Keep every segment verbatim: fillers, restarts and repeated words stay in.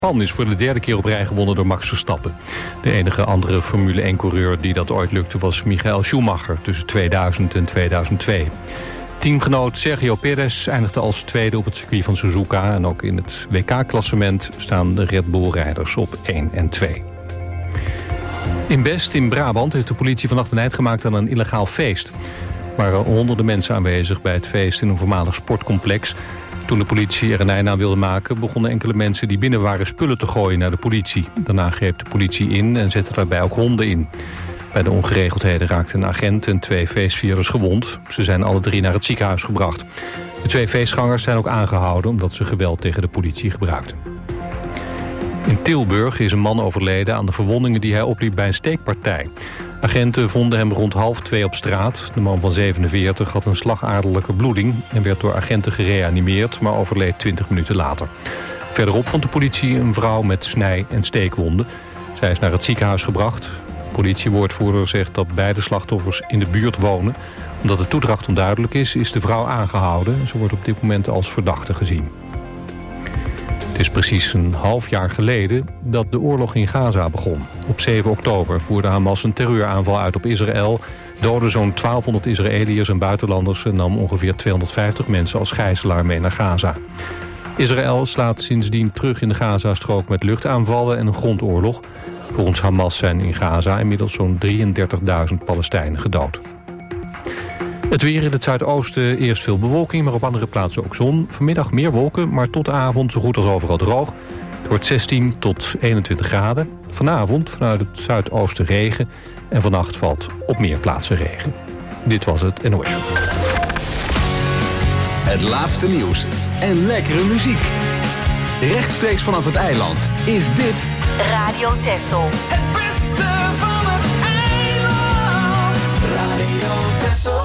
Japan is voor de derde keer op rij gewonnen door Max Verstappen. De enige andere Formule één-coureur die dat ooit lukte was Michael Schumacher tussen tweeduizend en tweeduizend twee. Teamgenoot Sergio Perez eindigde als tweede op het circuit van Suzuka. En ook in het W K-klassement staan de Red Bull-rijders op één en twee. In Best in Brabant heeft de politie vannacht een eind gemaakt aan een illegaal feest. Er waren honderden mensen aanwezig bij het feest in een voormalig sportcomplex. Toen de politie er een einde aan wilde maken, begonnen enkele mensen die binnen waren spullen te gooien naar de politie. Daarna greep de politie in en zette daarbij ook honden in. Bij de ongeregeldheden raakten een agent en twee feestvierders gewond. Ze zijn alle drie naar het ziekenhuis gebracht. De twee feestgangers zijn ook aangehouden omdat ze geweld tegen de politie gebruikten. In Tilburg is een man overleden aan de verwondingen die hij opliep bij een steekpartij. Agenten vonden hem rond half twee op straat. De man van zevenenveertig had een slagaderlijke bloeding en werd door agenten gereanimeerd, maar overleed twintig minuten later. Verderop vond de politie een vrouw met snij- en steekwonden. Zij is naar het ziekenhuis gebracht. De politiewoordvoerder zegt dat beide slachtoffers in de buurt wonen. Omdat de toedracht onduidelijk is, is de vrouw aangehouden. Ze wordt op dit moment als verdachte gezien. Het is precies een half jaar geleden dat de oorlog in Gaza begon. Op zeven oktober voerde Hamas een terreuraanval uit op Israël, doodde zo'n twaalfhonderd Israëliërs en buitenlanders en nam ongeveer tweehonderdvijftig mensen als gijzelaar mee naar Gaza. Israël slaat sindsdien terug in de Gazastrook met luchtaanvallen en een grondoorlog. Volgens Hamas zijn in Gaza inmiddels zo'n drieëndertigduizend Palestijnen gedood. Het weer in het zuidoosten eerst veel bewolking, maar op andere plaatsen ook zon. Vanmiddag meer wolken, maar tot de avond zo goed als overal droog. Het wordt zestien tot eenentwintig graden. Vanavond vanuit het zuidoosten regen en vannacht valt op meer plaatsen regen. Dit was het N O S. Het laatste nieuws en lekkere muziek. Rechtstreeks vanaf het eiland is dit Radio Texel. Het beste van het eiland. Radio Texel.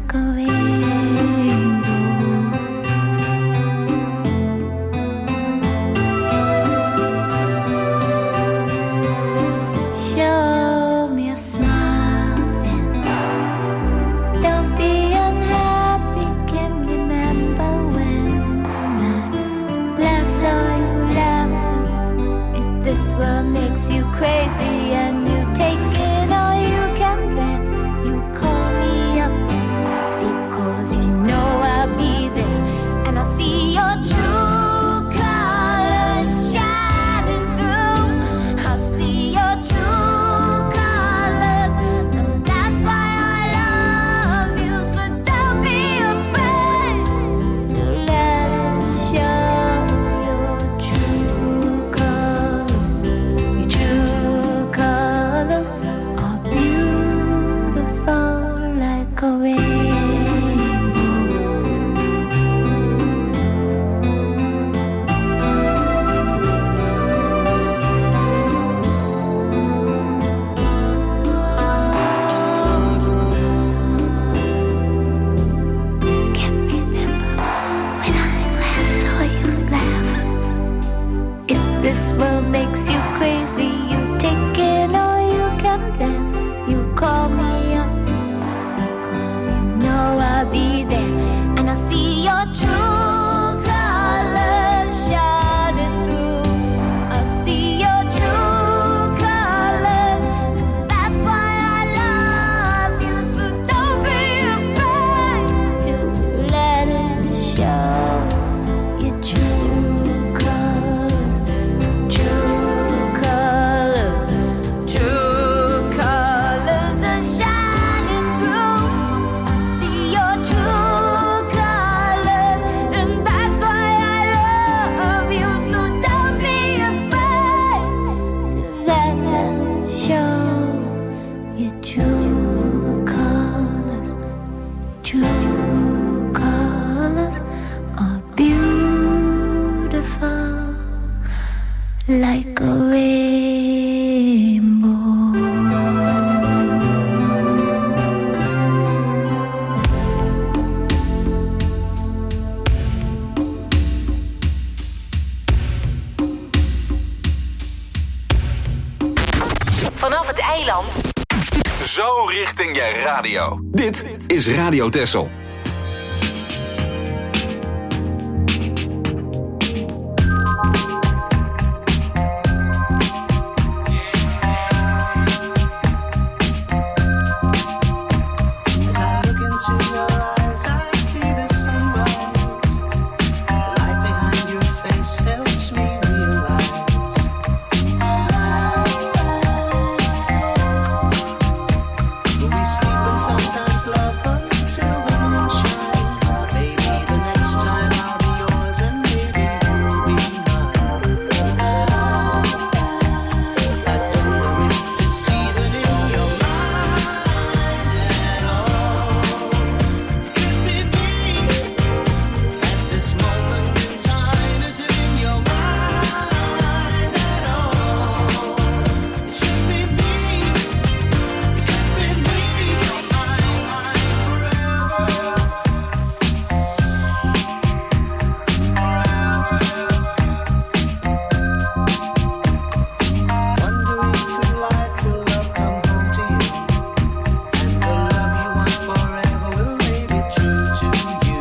Beautiful like a rainbow. like a rainbow. Vanaf het eiland. Zo richting je radio. Dit is Radio Texel. Sometimes love until the moon shines. Maybe the next time I'll be yours and maybe you'll be mine. I don't know if it's even in your mind at all. Could be me at this moment in time. Is it in your mind at all? It should be me. It could be me. Wondering through life, will love come home to you? And the love you want forever will make it true to you.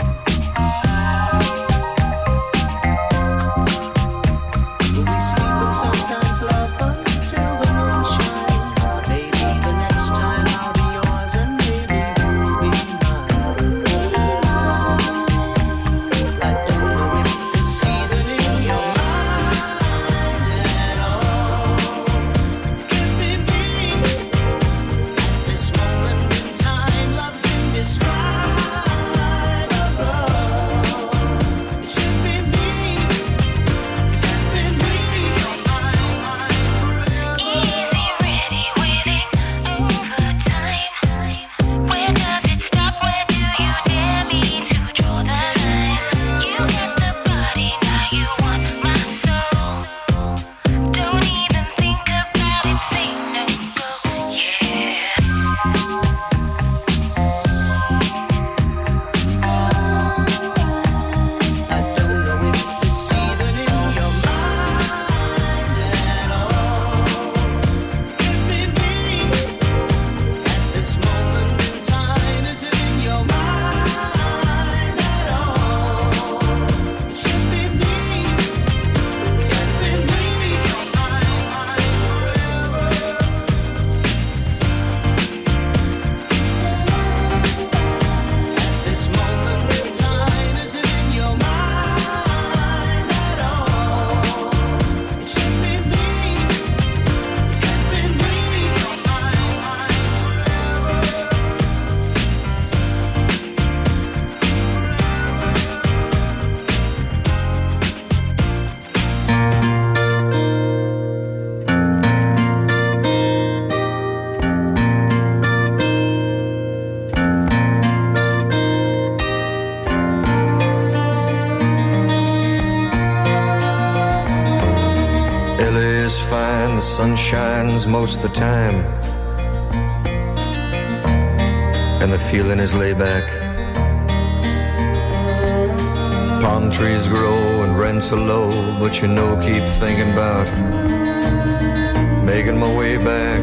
Will we sleep and sometimes love until the moon shines? Maybe the next time I'll be yours and maybe you'll be mine. I don't know if it's even in your mind at all. Could be me at this moment in time. Love's indescribable. It should be me. It could be me. Easy, ready, waiting over time. Where does it stop? Where do you dare me to draw the line? You got the body, now you want my soul. Don't even think about it, say no go. Yeah. I don't know if it's even in your mind at all. Could be me at this moment in time. Is it in your mind at all? It should be me. It could be me. This moment in time, is it in your mind at all? It should be me. It could be me. L A is fine, the sun shines most of the time, and the feeling is laid back. Palm trees grow and rents are low, but you know, keep thinking about making my way back.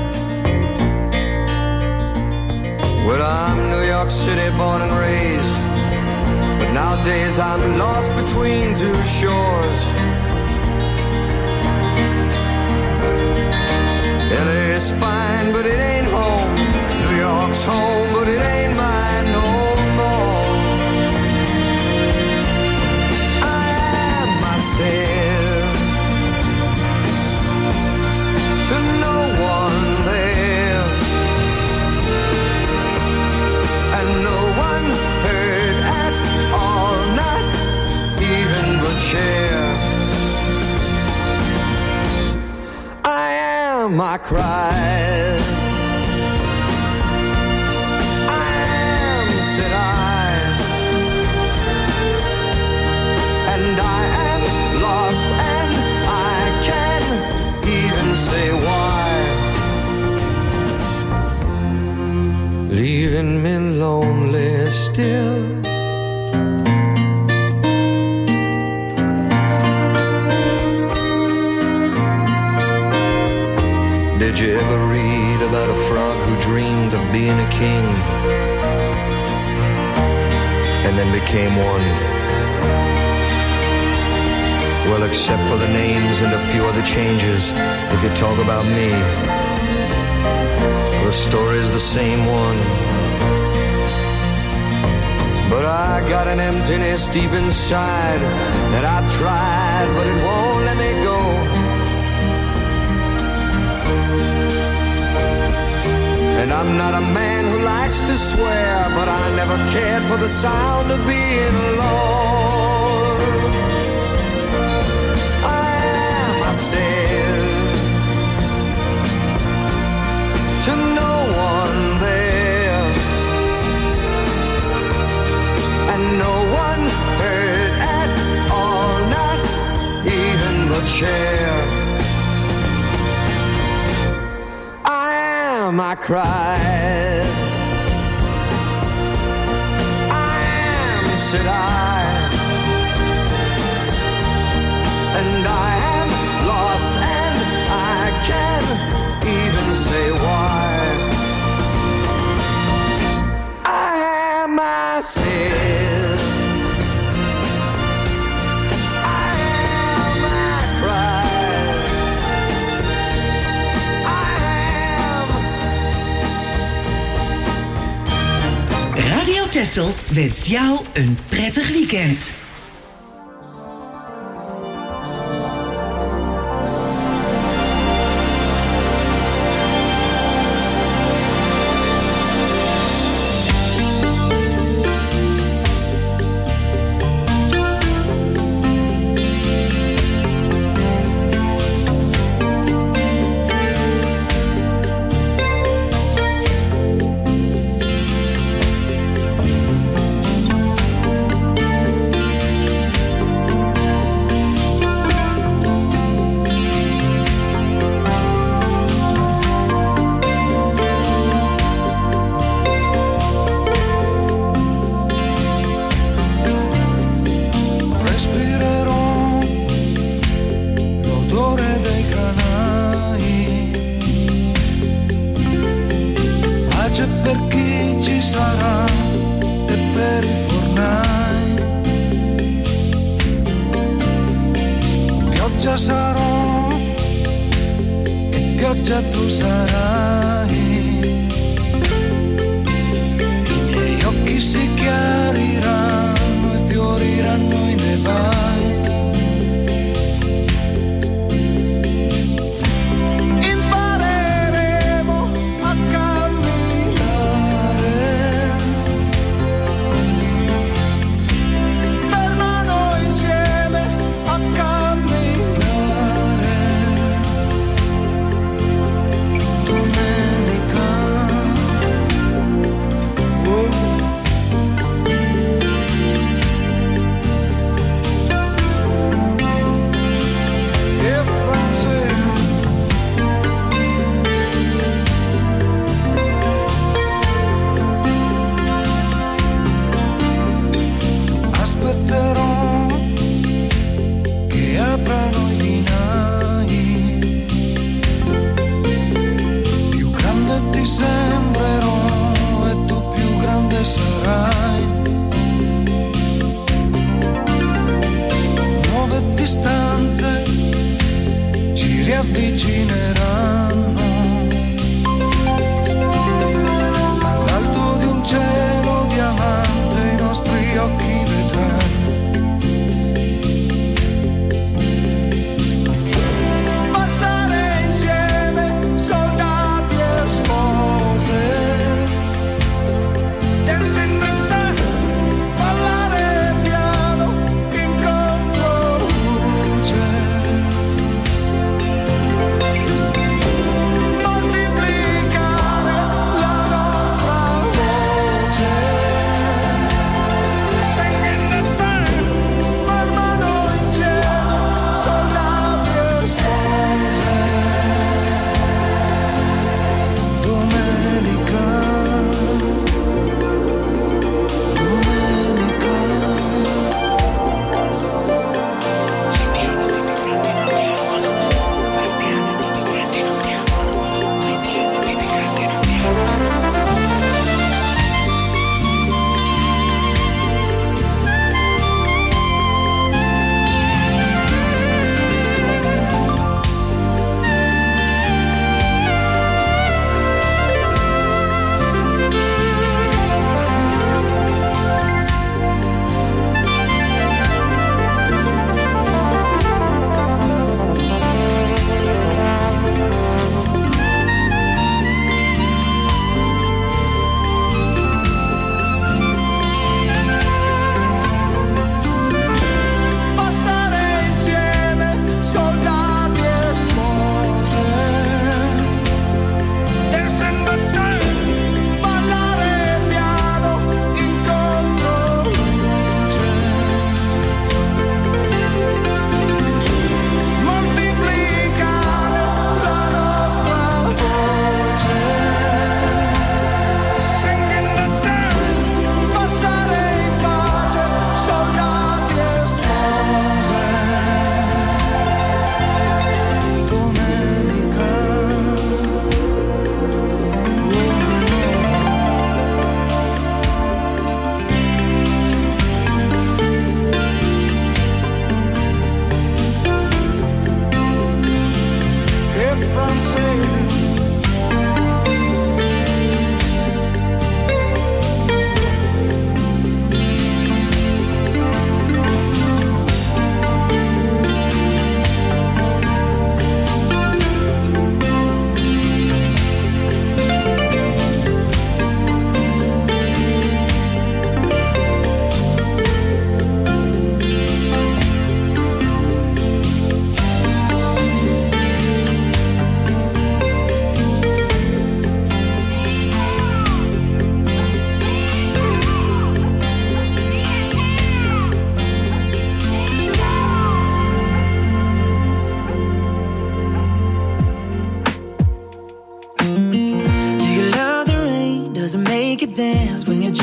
Well, I'm New York City born and raised, but nowadays I'm lost between two shores. L A is fine, but it ain't home. New York's home, but it ain't mine no more. I am myself to no one there, and no one heard at all, not even the chair. I am, I cried. I am, said I, and I am lost, and I you ever read about a frog who dreamed of being a king and then became one? Well, except for the names and a few other changes, if you talk about me, the story's the same one. But I got an emptiness deep inside that I've tried, but it won't let me go. And I'm not a man who likes to swear, but I never cared for the sound of being alone. I am myself to no one there, and no one heard at all, not even the chair. I am, I cried. I am, said I. And I am lost and I can't even say why. I am myself. I am, I cried. I am. Radio Texel wenst jou een prettig weekend.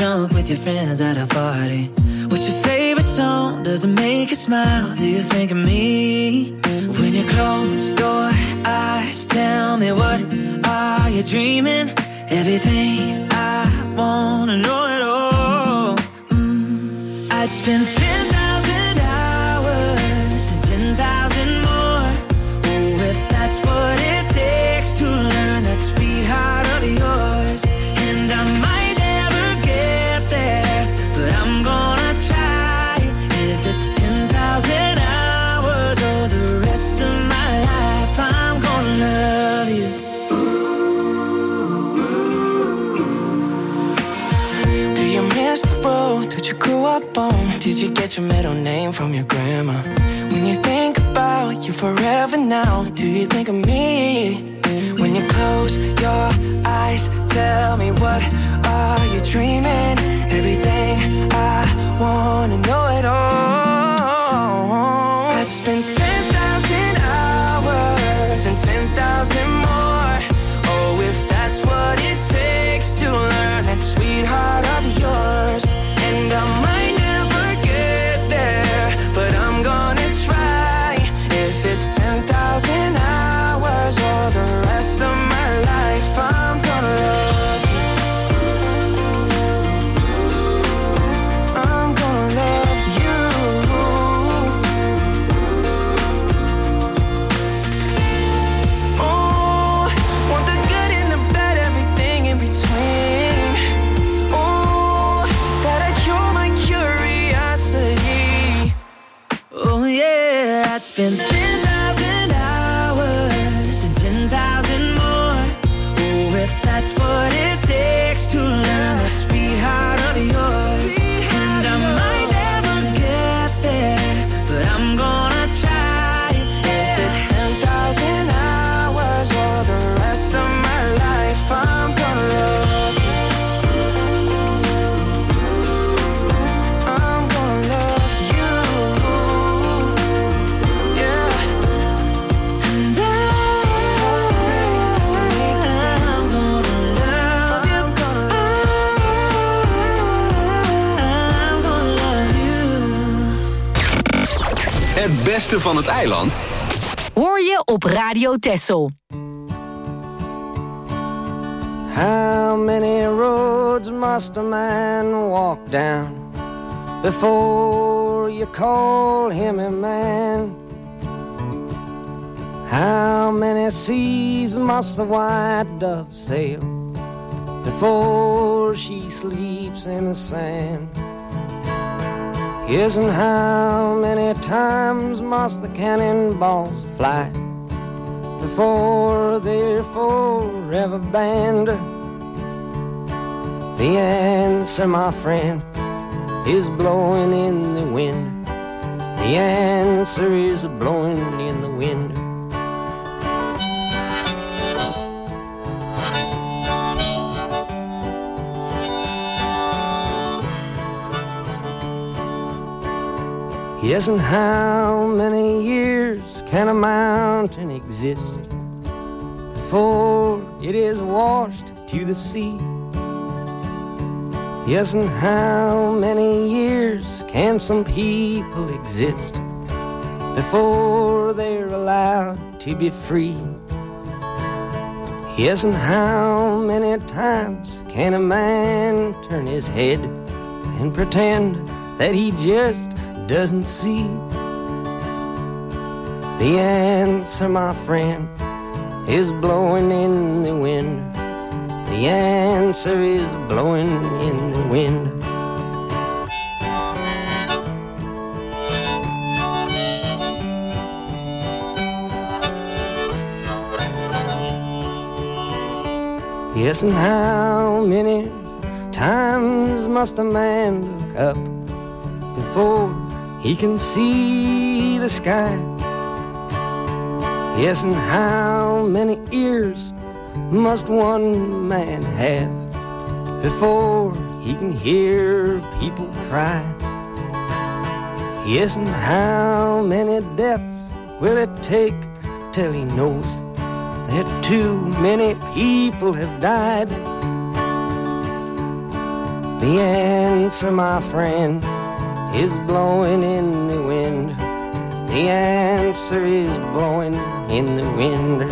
drunk with your friends at a party? What's your favorite song? Does it make you smile? Do you think of me? When you close your eyes, tell me, what are you dreaming? Everything I wanna know it all. mm, I'd spend ten thousand hours and ten thousand more. Oh, if that's what it takes to learn that sweet heart of yours. And I might never get there, but I'm gonna try. If it's ten thousand hours or the rest of my life, I'm gonna love you. Do you miss the road that you grew up on? Did you get your middle name from your grandma? When you think about you forever now, do you think of me? When you close your eyes, tell me, what are you dreaming? Everything I wanna know it all. I'd spend ten thousand hours and ten thousand more. Oh, if that's what it takes to learn that sweetheart of yours. And I might never get there, but I'm gonna try. If it's ten thousand hours or the rest of my life, I'm gonna love you. I'm gonna love you. Oh, want the good and the bad, everything in between. Oh, that'll cure my curiosity. Oh yeah, I'd spend ten thousand hours and ten thousand more. Oh, if that's what it takes to learn that sweetheart of yours. And I might never get there, but I'm gonna try. If it's ten thousand hours or the rest of my life, I'm gonna love you. I'm gonna love you. Yeah. And I, I'm gonna love you. I'm gonna love you. Het beste van het eiland. Hoor je op Radio Texel. How many roads must a man walk down before you call him a man? How many seas must the white dove sail before she sleeps in the sand? Yes, and how many times must the cannonballs fly before they're forever banned? The answer, my friend, is blowing in the wind. The answer is blowing in the wind. Yes, and how many years can a mountain exist before it is washed to the sea? Yes, and how many years can some people exist before they're allowed to be free? Yes, and how many times can a man turn his head and pretend that he just doesn't see? The answer, my friend, is blowing in the wind. The answer is blowing in the wind. Yes, and how many times must a man look up before he can see the sky? Yes, and how many ears must one man have before he can hear people cry? Yes, and how many deaths will it take till he knows that too many people have died? The answer, my friend, is blowing in the wind. The answer is blowing in the wind.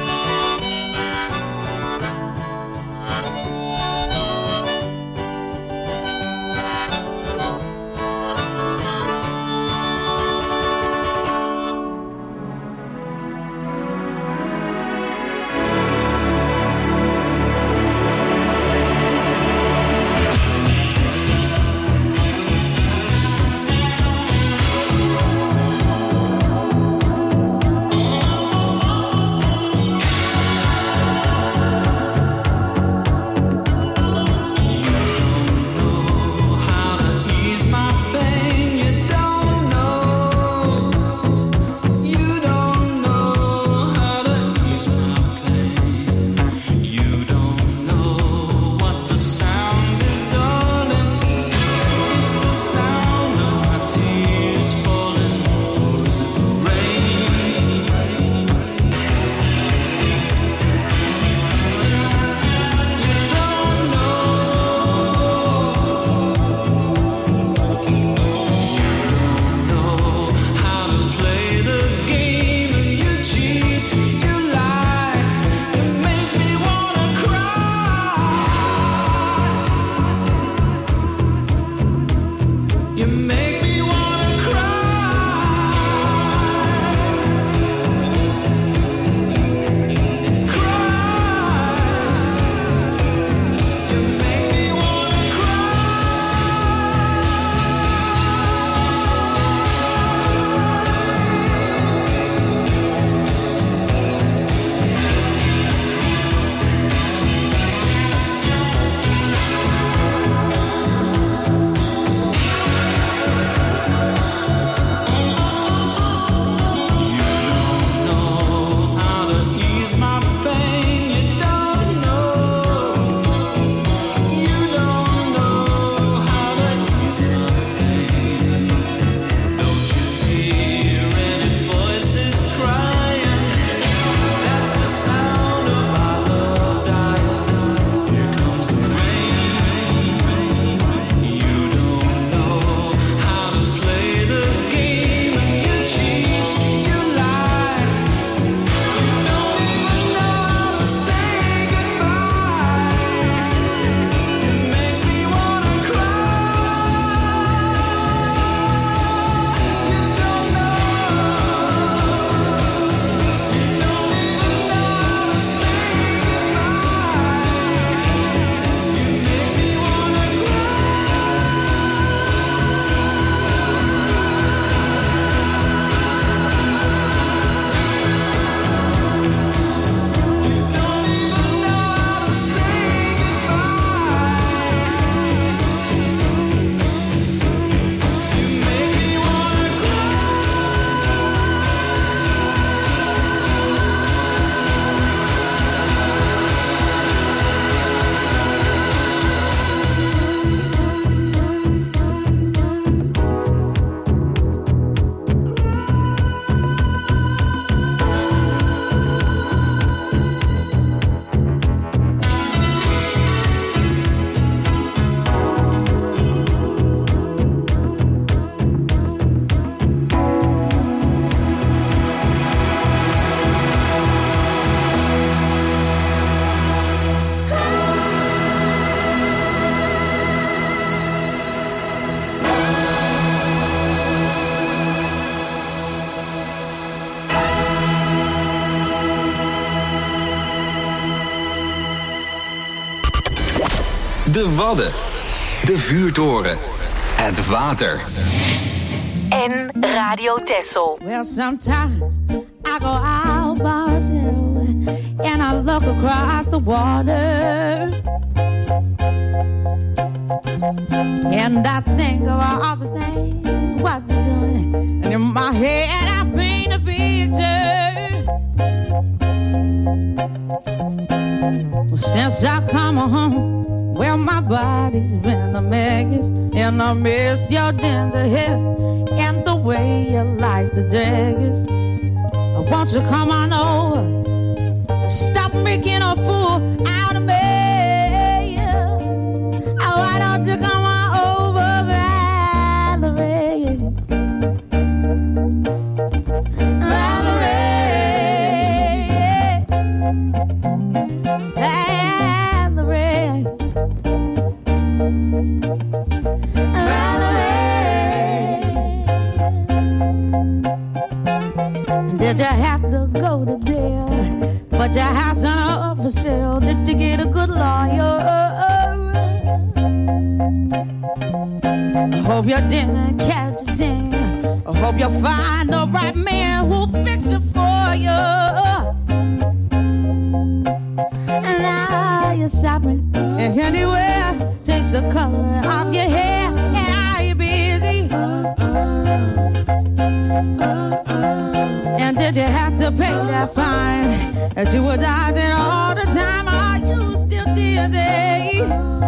De Wadden. De vuurtoren. Het water. En Radio Texel. Well, sometimes I go out by myself and I look across the water. And I think of all the things what you're doing. And in my head I paint a picture. Well, since I come home, well, my body's been a mess, and I miss your ginger hair and the way you like the daggers. Won't you come on over? Stop making a fool out of me. Oh, why don't you Did you have to go to jail? But your house on up for sale. Did you get a good lawyer? I hope you didn't catch a thing. I hope you find the right man who'll fix it for you. And now you're shopping anywhere. Change the color of your hair. And are you busy? And did you have to pay that fine that you were dodging all the time? Are you still dizzy?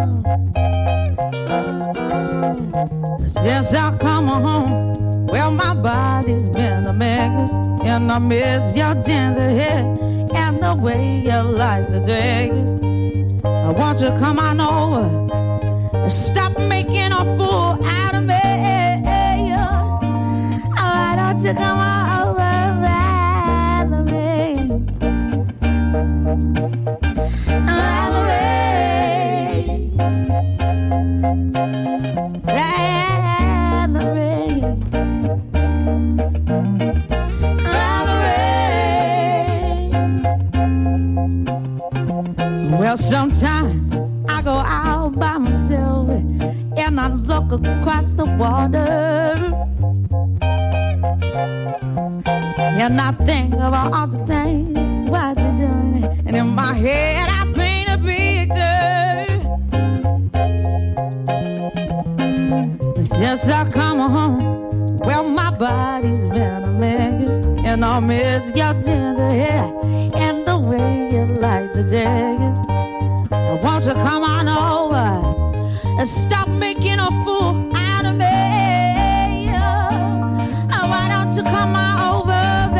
Since I come home, well, my body's been a mess, and I miss your ginger hair and the way you like the dress. I want you to come on over and stop making a fool out of me. Why don't you come on over, Valerie? Valerie, Valerie, Valerie. Well, sometimes I go out by myself and I look across the water. And I think about all the things what you're doing, and in my head I paint a picture. Since I come home, well, my body's been a mess, and I miss your ginger hair and the way you like the jacket. Won't you come on over and stop making a fool out of me? Why don't you come on over?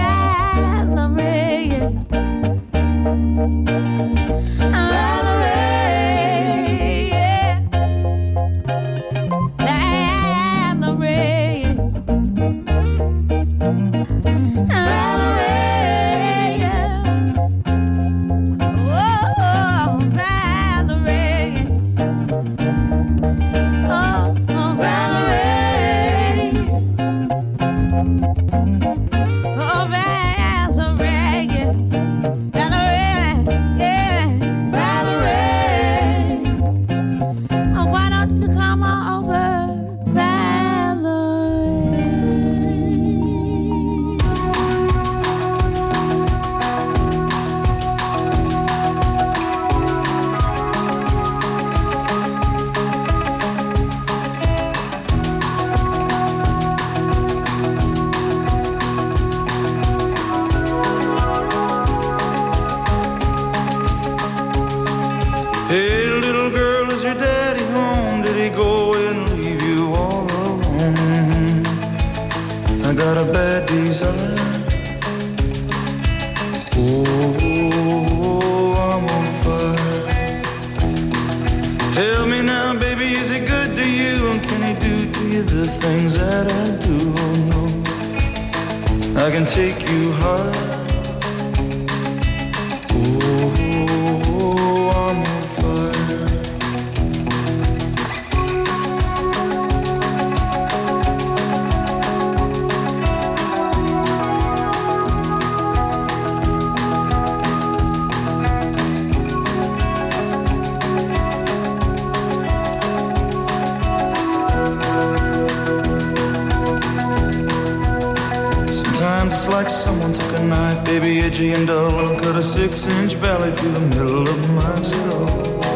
Six-inch valley through the middle of my skull.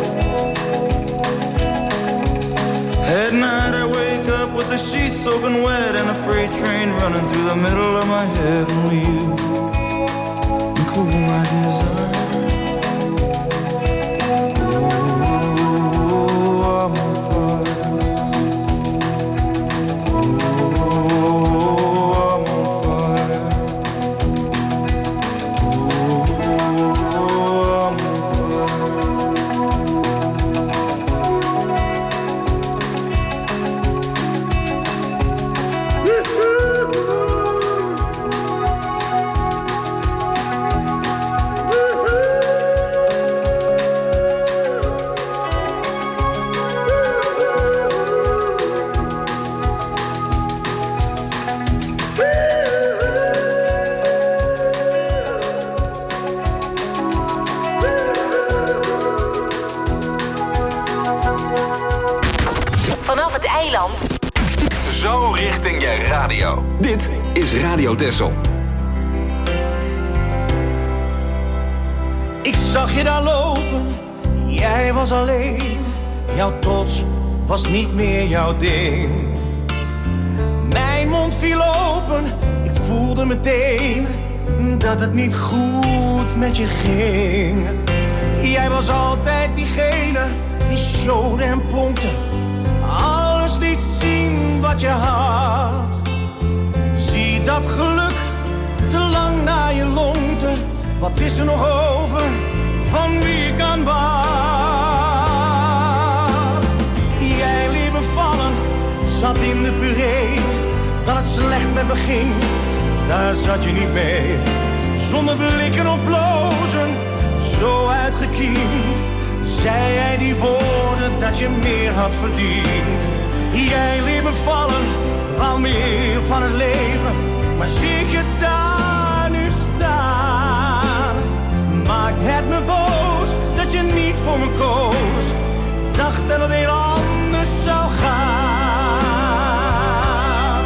At night I wake up with the sheets soaking wet and a freight train running through the middle of my head. Only you can cool my desire. Oh, I'm on fire. Woo! eiland. Zo richting je radio. Dit is Radio Texel. Ik zag je daar lopen, jij was alleen. Jouw trots was niet meer jouw ding. Mijn mond viel open, ik voelde meteen dat het niet goed met je ging. Jij was altijd diegene die showde en pronkte, alles liet zien wat je had. Zie dat geluk te lang naar je longte, wat is er nog over van wie ik aanbad? Jij liet me vallen, zat in de puree, dat het slecht met me ging, daar zat je niet mee. Zonder blikken of blozen, zo uitgekiend, zei jij die woorden dat je meer had verdiend. Jij liet me vallen, wou meer van het leven, maar zie ik je daar nu staan. Maakt het me boos dat je niet voor me koos, dacht dat het heel anders zou gaan.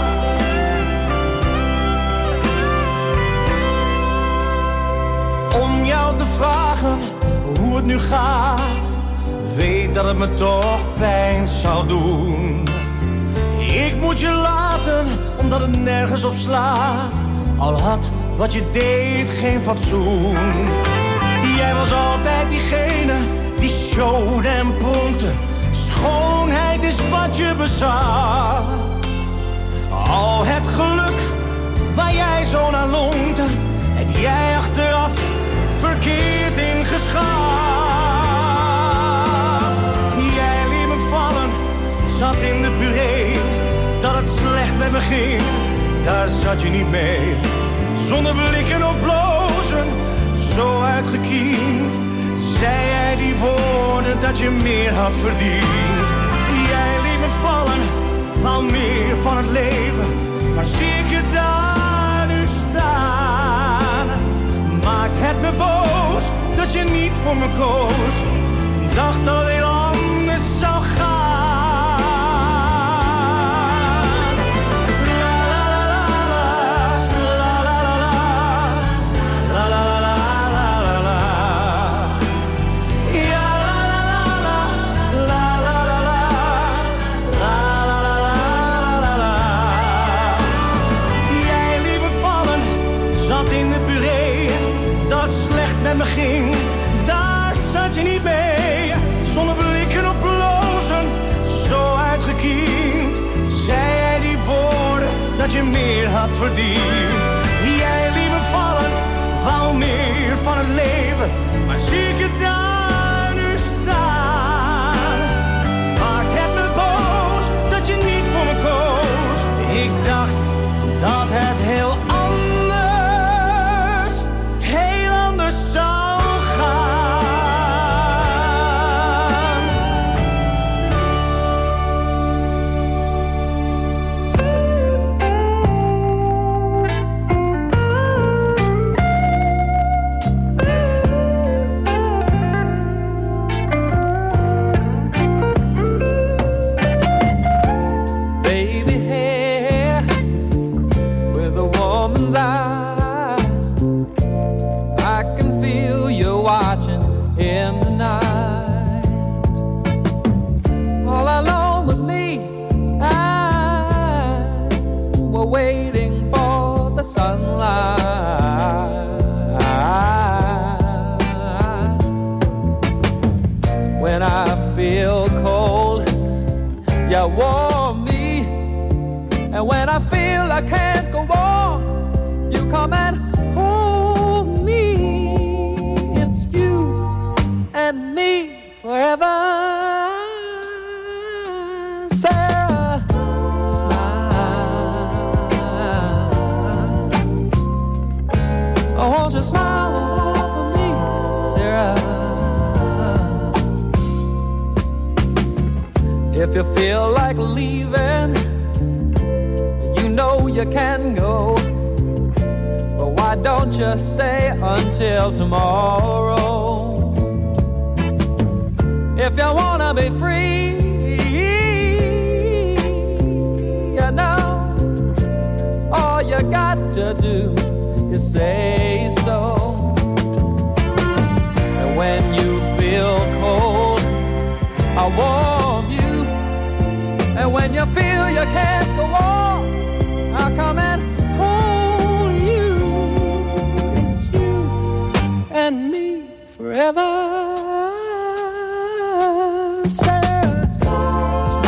Om jou te vragen hoe het nu gaat, weet dat het me toch pijn zou doen. Ik moet je laten, omdat het nergens op slaat, al had wat je deed geen fatsoen. Jij was altijd diegene die showde en pronkte, schoonheid is wat je bezat. Al het geluk waar jij zo naar longte, heb jij achteraf verkeerd ingeschat. Jij liet me vallen, zat in de puree, dat het slecht met me ging, daar zat je niet mee. Zonder blikken of blozen, zo uitgekiend, zei jij die woorden dat je meer had verdiend. Jij liet me vallen, wou meer van het leven, maar zie ik je daar nu staan. Maakt het me boos dat je niet voor me koos, dacht dat het heel anders zou gaan. Me ging, daar zat je niet mee. Zonder blikken op blozen, zo uitgekiend, zei jij die woorden dat je meer had verdiend. Jij liet me vallen, wou meer van het leven, maar zie ik je daar nu staan. Maakt het me boos dat je niet voor me koos. Ik dacht dat het heel anders zou gaan. Baby hair with a woman's eyes, I can feel you watching in the night. All alone with me, I were waiting for the sunlight. When I feel cold, you warm me, and when I feel I can't go on, you come and hold me. It's you and me forever. Sarah, smile. Oh, won't you smile for me, Sarah? If you feel like leaving, you know you can go. Why don't you stay until tomorrow? If you wanna be free, to do is say so. And when you feel cold, I'll warm you. And when you feel you can't go on, I'll come and hold you. It's you and me forever. Sarah, smile,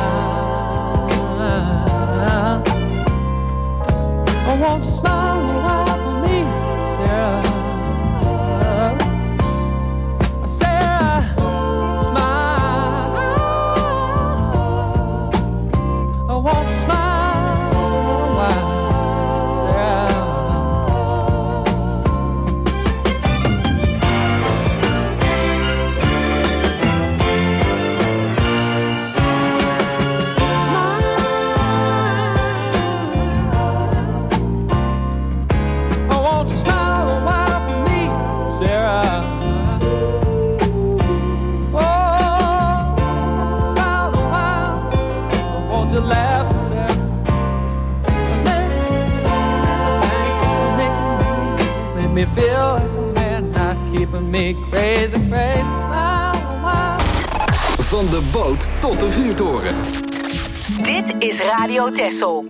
smile. Oh, won't you smile a while for me, Sarah? Sarah, smile. Oh, won't you smile a while, Sarah? Me feel like a man, not keeping me crazy, crazy. Smile, smile. Van de boot tot de vuurtoren. Dit is Radio Texel.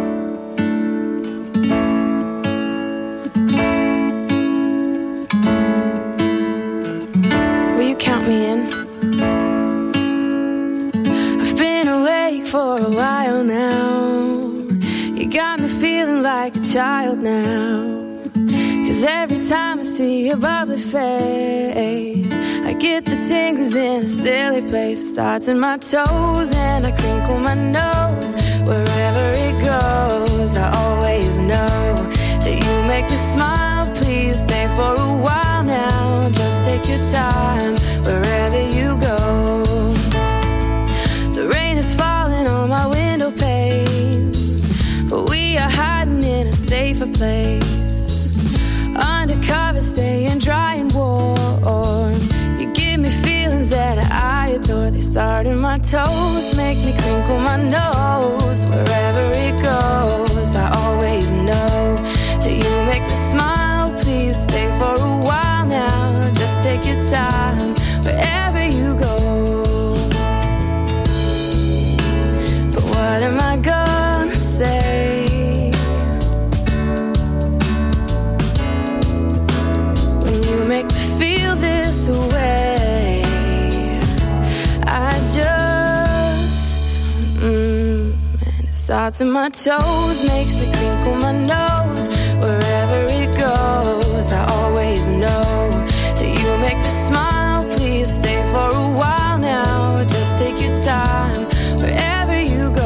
Will you count me in? I've been awake for a while now. You got me feeling like a child now. Cause every time I see your bubbly face, I get the tingles in a silly place. It starts in my toes and I crinkle my nose. Wherever it goes, I always know that you make me smile. Please stay for a while now. Just take your time wherever you go. The rain is falling on my window pane, but we are hiding in a safer place. Undercover, staying dry and warm. You give me feelings that I adore. They start in my toes, make me crinkle my nose. Wherever it goes, I always know that you make me smile. Please stay for a while now. Just take your time wherever you go. But what am I gonna say? Make me feel this way. I just mm, and it starts in my toes, makes me crinkle my nose. Wherever it goes, I always know that you make me smile. Please stay for a while now. Just take your time wherever you go.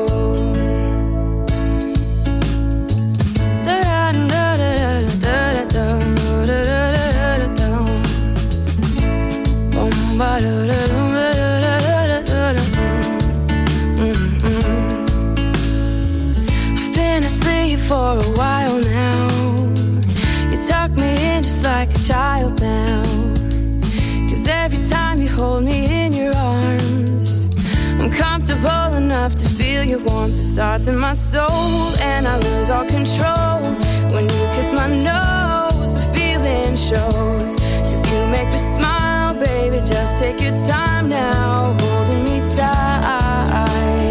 I've been asleep for a while now. You tuck me in just like a child now. Cause every time you hold me in your arms, I'm comfortable enough to feel your warmth. It starts in my soul and I lose all control. When you kiss my nose, the feeling shows. Cause you make me smile, baby, just take your time now, holding me tight.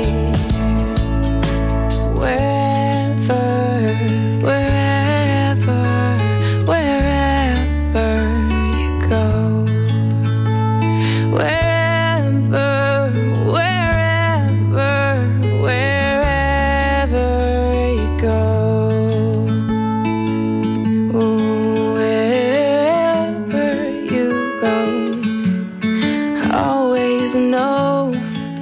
Wherever, wherever, wherever you go. Wherever, wherever, wherever you go. Ooh, wherever you go. Always know,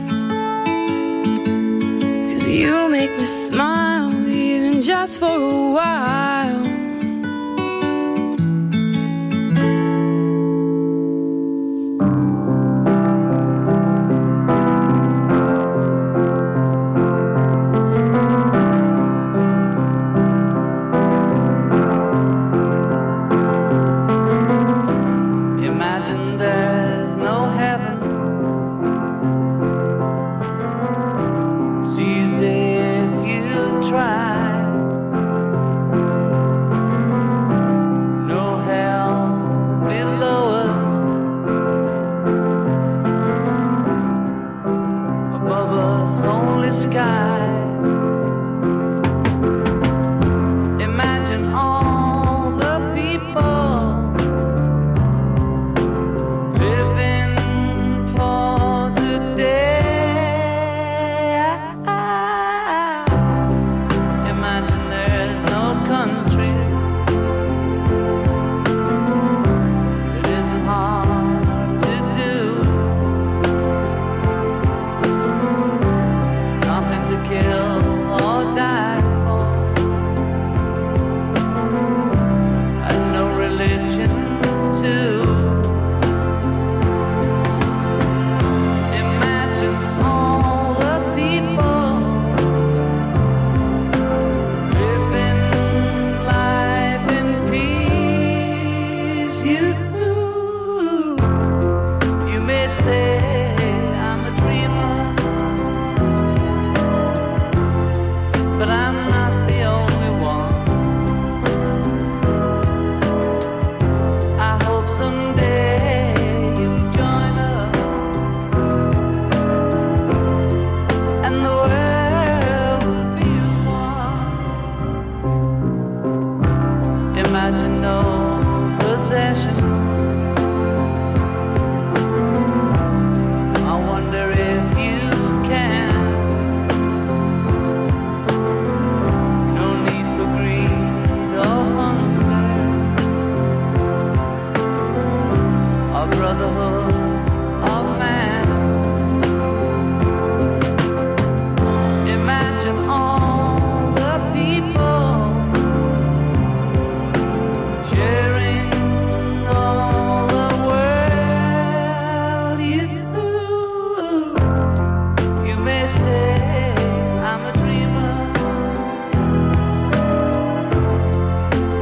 'cause you make me smile, even just for a while. Imagine there's no heaven. It's easy if you try.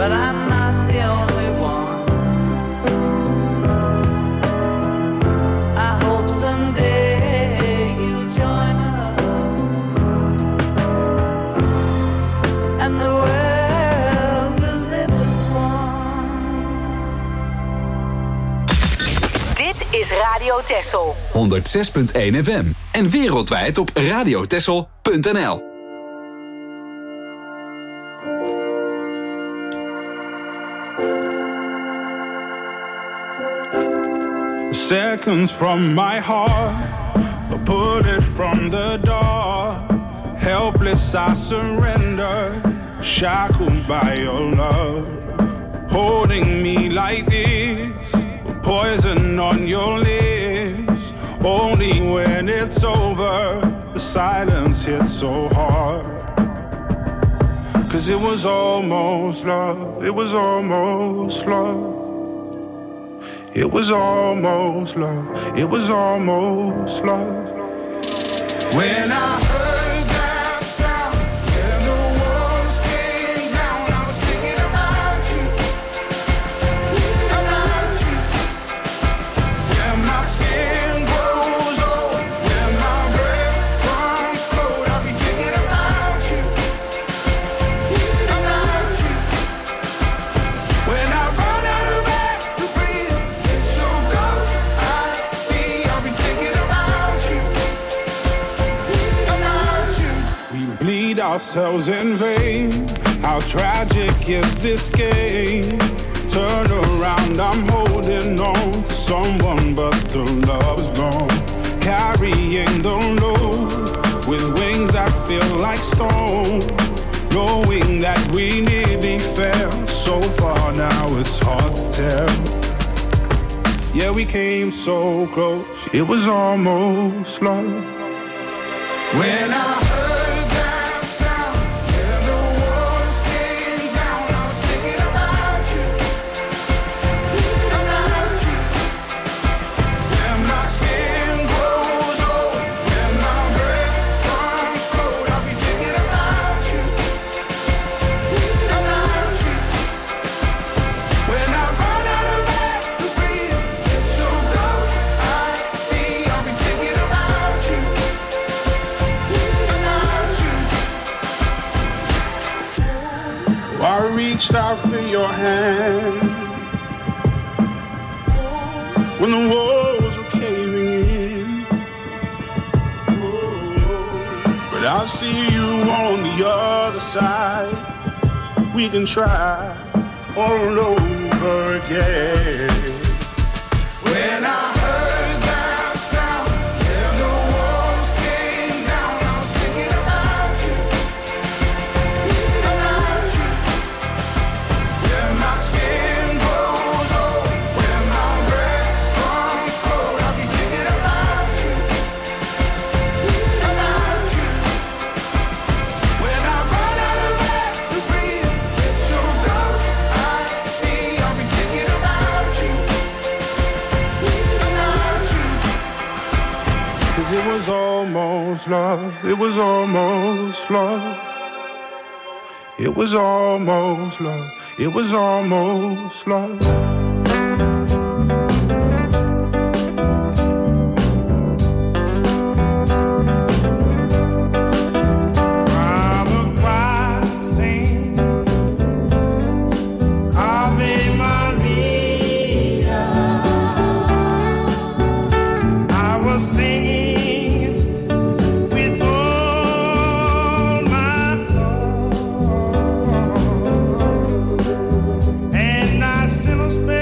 but I'm not the only one. I hope someday you'll join us, and the world will live as one. Dit is Radio Texel. honderdzes punt één F M en wereldwijd op radiotexel punt n l. Seconds from my heart, a bullet from the door. Helpless I surrender, shackled by your love. Holding me like this, poison on your lips. Only when it's over, the silence hits so hard. Cause it was almost love, it was almost love. It was almost love, it was almost love. When I heard that sound and the walls came down, I was thinking about you, about you. When my skin grows old, when my breath comes cold, I'll be thinking about you, about you. When I run out of air to breathe, so close I see, I'll be thinking about you, about you. We bleed ourselves in vain. How tragic is this game? Turn around, I'm holding on to someone, but the love's gone. Carrying the load with wings that feel like stone. Knowing that we nearly fell so far, now it's hard to tell. Yeah, we came so close, it was almost love. When I heard that sound and the walls came down, I was thinking about you, about you. When my skin grows old, when my breath comes cold, I'll be thinking about you, about you. When I run out of air to breathe, so close I see, I'll be thinking about you, about you. I reached out for your hand when the walls were caving in, but I see you on the other side. We can try all over again. When I heard that sound and the walls came down, I was thinking about you, about you. When my skin grows old, when my breath comes cold, I'll be thinking about you, about you. When I run out of air to breathe, so close I see, I'll be thinking about you, about you. Cause it was almost love, it was almost love. It was almost love, it was almost love. I'm a crossing Ave Maria. I was singing with all my heart, and I sent a spell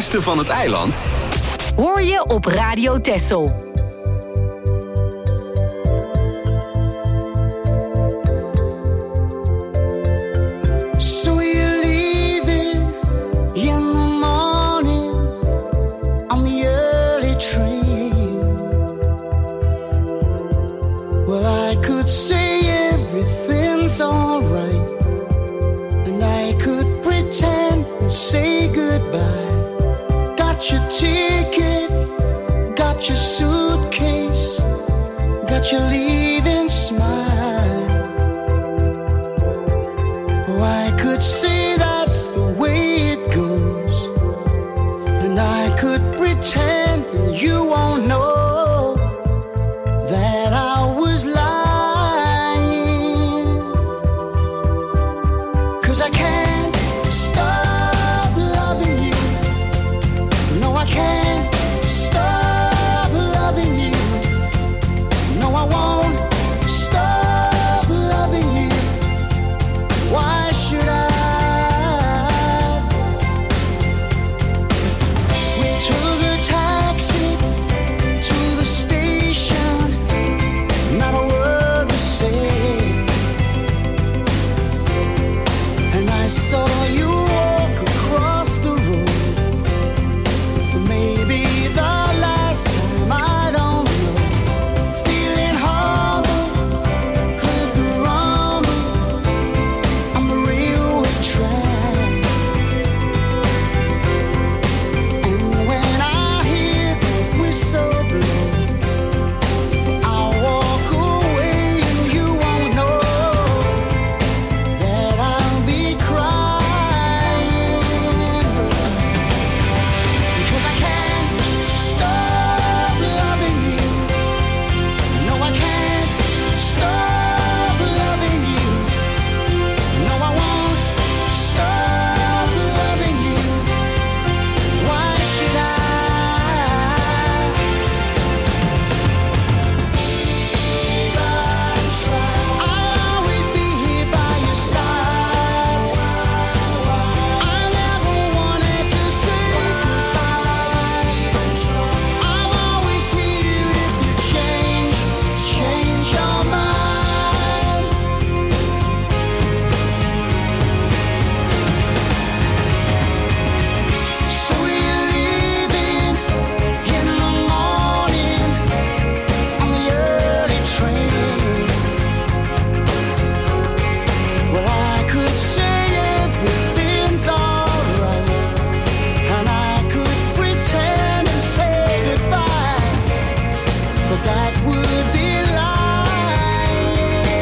beste van het eiland? Hoor je op Radio Texel. So you're leaving in the morning on the early train. Well, I could say everything's alright, and I could pretend and say goodbye. Got your ticket, got your suitcase, got your leaving smile. Oh, I could say that's the way it goes, and I could pretend and you won't know that I was lying. 'Cause I can't stop loving you. No, I can't stop loving you. No, I won't stop loving you. Why should I? We took a taxi to the station, not a word was said, and I saw you walk across the road for maybe the last time, I don't know. Feeling horrible, heard the rumble on the railway track, and when I hear the whistle blow, I'll walk away and you won't know that I'll be crying. 'Cause I can't stop loving you. No, I can't stop loving you. No, I won't stop loving you. Why should I? I'll always be here by your side. I never wanted to say goodbye. I'm always here if you change, change your mind. So you're leaving in the morning on the early train. Well, I could say everything's alright, and I could pretend and say goodbye, but that would be lying.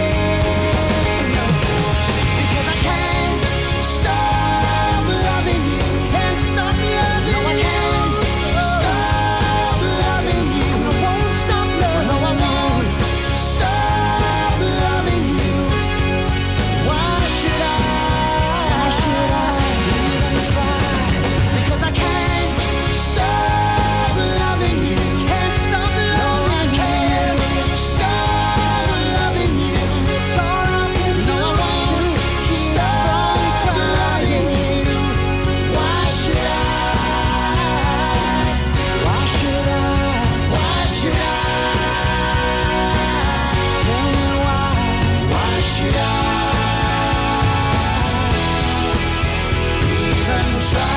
Because I can't stop loving you, can't stop loving you. No, I can't stop loving you. I won't stop loving you. No, I won't stop loving you. Why should I? Why should I even try? Because I can't stop loving you. Can't stop loving you. No, I can't stop loving you. It's all I can do. No, I won't stop loving you. Why should I? Why should I? Why should I? Tell me why. Why should I even try?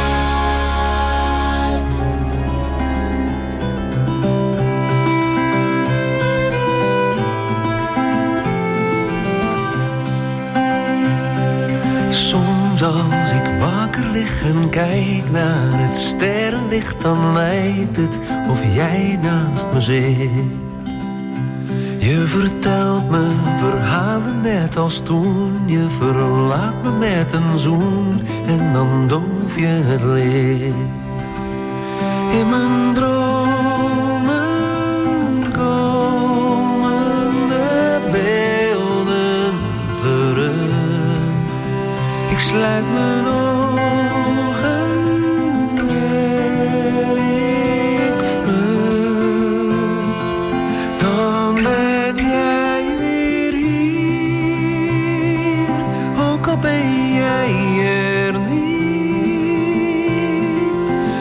Soms als ik wakker lig en kijk naar het sterrenlicht, dan lijkt het of jij naast me zit. Je vertelt me verhalen net als toen. Je verlaat me met een zoen en dan doof je het licht. In mijn dromen komen de beelden terug. Ik sluit mijn ogen en ik vlucht. Dan ben jij weer hier, ook al ben jij er niet.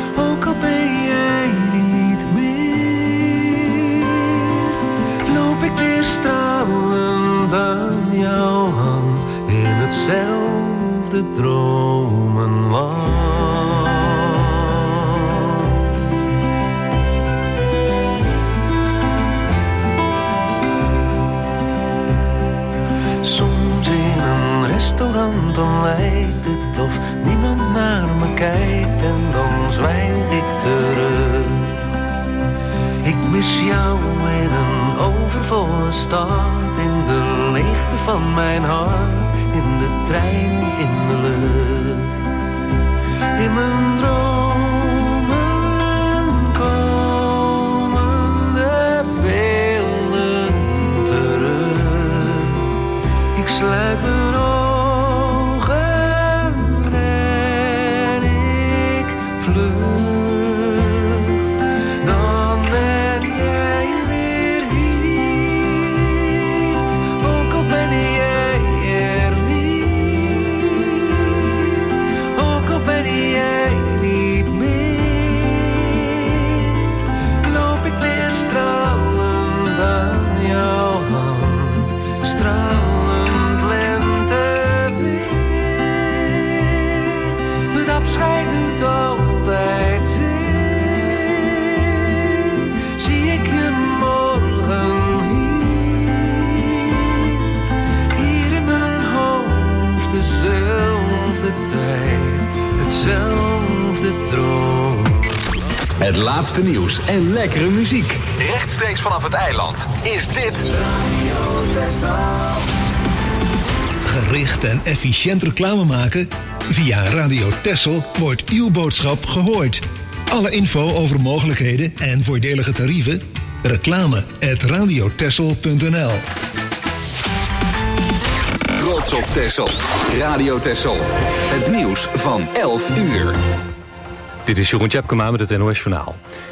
hand, dan lijkt het of niemand naar me kijkt en dan zwijg ik terug. Ik mis jou in een overvolle stad, in de leegte van mijn hart, in de trein, in de lucht. In mijn dromen komen de beelden terug. Ik sluit mijn ogen en ik vlucht. Dan ben jij weer hier, ook al ben jij er niet. Ook al ben jij niet meer, loop ik weer stralend aan jouw hand, stralend lenteweer. Het afscheid doet altijd zeer. Zie ik je morgen hier, hier in mijn hoofd, dezelfde tijd, hetzelfde droom. Het laatste nieuws en lekkere muziek. Rechtstreeks vanaf het eiland is dit Gericht en efficiënt reclame maken? Via Radio Texel wordt uw boodschap gehoord. Alle info over mogelijkheden en voordelige tarieven? Reclame at radiotexel punt n l. Trots op Texel. Radio Texel. Het nieuws van elf uur. Dit is Jeroen Tjepkema met het N O S Journaal.